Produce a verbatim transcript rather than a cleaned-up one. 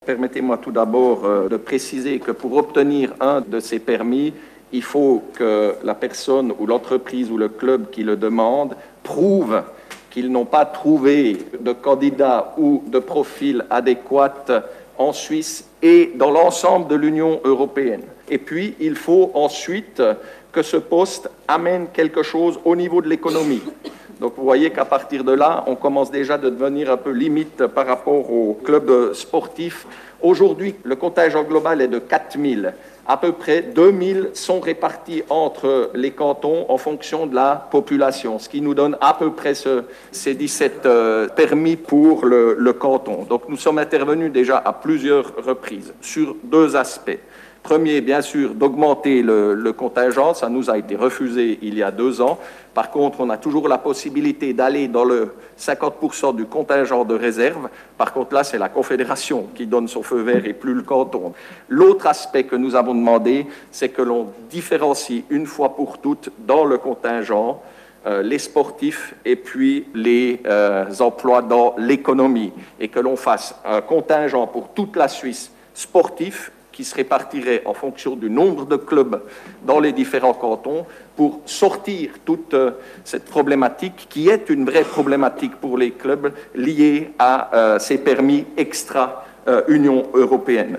Permettez-moi tout d'abord euh, de préciser que pour obtenir un de ces permis, il faut que la personne ou l'entreprise ou le club qui le demande prouve qu'ils n'ont pas trouvé de candidat ou de profil adéquat en Suisse et dans l'ensemble de l'Union européenne. Et puis, il faut ensuite que ce poste amène quelque chose au niveau de l'économie. Donc vous voyez qu'à partir de là, on commence déjà à devenir un peu limite par rapport aux clubs sportifs. Aujourd'hui, le contingent global est de quatre mille. À peu près deux mille sont répartis entre les cantons en fonction de la population, ce qui nous donne à peu près ce, ces dix-sept euh, permis pour le, le canton. Donc nous sommes intervenus déjà à plusieurs reprises sur deux aspects. Premier, bien sûr, d'augmenter le, le contingent, ça nous a été refusé il y a deux ans. Par contre, on a toujours la possibilité d'aller dans le cinquante pour cent du contingent de réserve. Par contre, là, c'est la Confédération qui donne son feu vert et plus le canton. L'autre aspect que nous avons demandé, c'est que l'on différencie une fois pour toutes dans le contingent euh, les sportifs et puis les euh, emplois dans l'économie et que l'on fasse un contingent pour toute la Suisse sportif qui se répartirait en fonction du nombre de clubs dans les différents cantons pour sortir toute euh, cette problématique qui est une vraie problématique pour les clubs liée à euh, ces permis extra-Union euh, européenne.